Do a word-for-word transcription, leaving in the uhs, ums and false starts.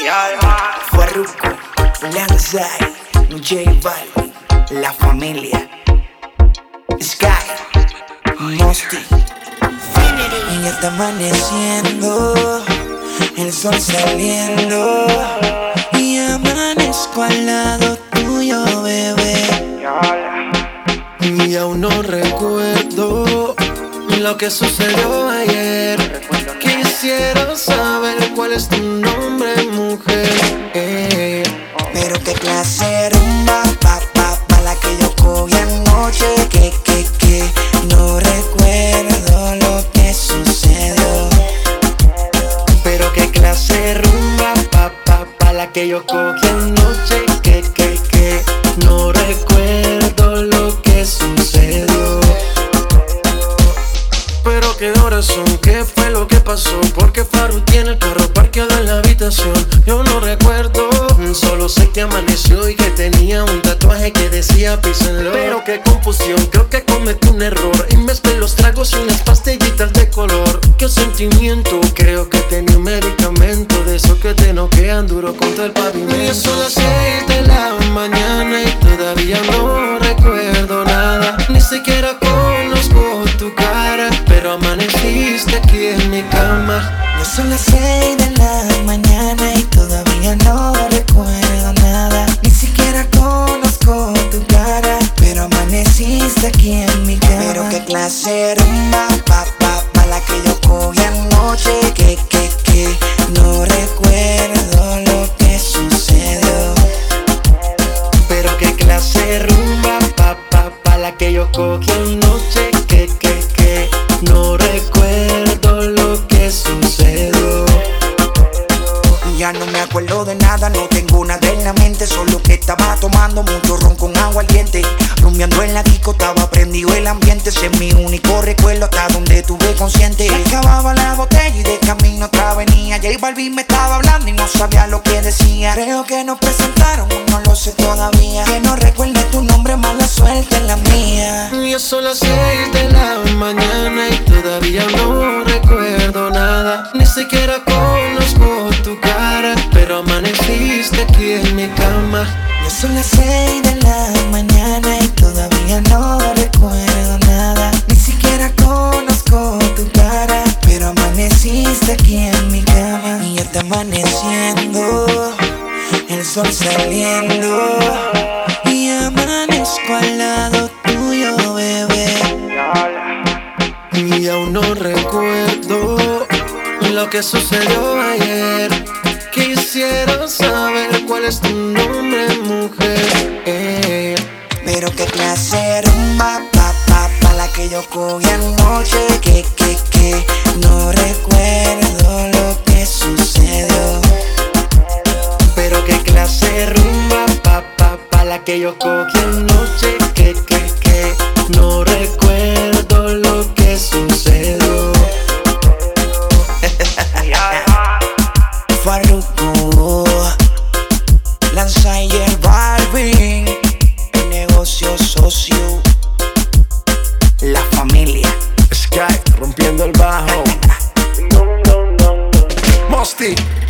Farruko, Lanzai, J Balvin, La Familia, Sky, Mosty. Y ya está amaneciendo, el sol saliendo, y amanezco al lado tuyo, bebé. Y aún no recuerdo lo que sucedió ayer. Quisiera saber cuál es tu nombre, mujer. eh. Pero qué clase de rumba, pa, pa, pa, la que yo cogí anoche. Que, que, que, no recuerdo lo que sucedió. Pero qué clase de rumba, pa, pa, pa, la que yo cogí anoche. Que, que, que, no recuerdo lo que sucedió. Pero qué horas son, qué fue lo que pasó. Porque Faru tiene el carro parqueado en la habitación. Yo no recuerdo, solo sé que amaneció y que tenía un tatuaje que decía Peace and Love. Pero qué confusión, creo que cometí un error y mezclé los tragos y unas pastillitas de color. Qué sentimiento, creo que tenía un medicamento de esos que te noquean duro contra el pavimento. Y son las seis de la mañana y todavía no recuerdo nada. Ni siquiera conozco tu cara, pero amaneciste aquí en mi cama. Ya son las seis de la mañana y todavía no recuerdo nada. Ni siquiera conozco tu cara, pero amaneciste aquí en mi cama. Pero qué clase de rumba, pa, pa, pa, la que yo cogí anoche. Que, que, que, no recuerdo lo que sucedió. Pero qué clase de rumba, pa, pa, pa, la que yo cogí anoche. Que, que, que, no recuerdo lo que sucedió. Ya no me acuerdo de nada, no tengo nada en la mente. Solo que estaba tomando mucho ron con agua al diente. Rumbeando en la disco, estaba prendido el ambiente. Ese es mi único recuerdo hasta donde estuve consciente. Se acababa la botella y de camino otra venía. J Balvin me estaba hablando y no sabía lo que decía. Creo que nos presentaron, no lo sé todavía. Que no recuerde tu nombre, mala suerte en la mía. Ya son las seis de la mañana y todavía no recuerdo nada. Ni siquiera conozco tu cara, pero amaneciste aquí en mi cama. Ya son las seis de la mañana y todavía no recuerdo nada. Ni siquiera conozco tu cara, pero amaneciste aquí en mi cama. Y ya está amaneciendo, el sol saliendo, y amanezco al lado tuyo, bebé. Y aún no recuerdo lo que sucedió ayer. Quisiera saber cuál es tu nombre, mujer. eh. Pero qué clase de rumba, pa, pa, pa, la que yo cogí anoche. Que, que, que, no recuerdo lo que sucedió. Pero qué clase de rumba, pa, pa, pa, la que yo cogí anoche. Que, que, que, no recuerdo lo que sucedió. Farruko, Lanzai, J Balvin, el negocio socio, La Familia, Sky rompiendo el bajo. Mosty.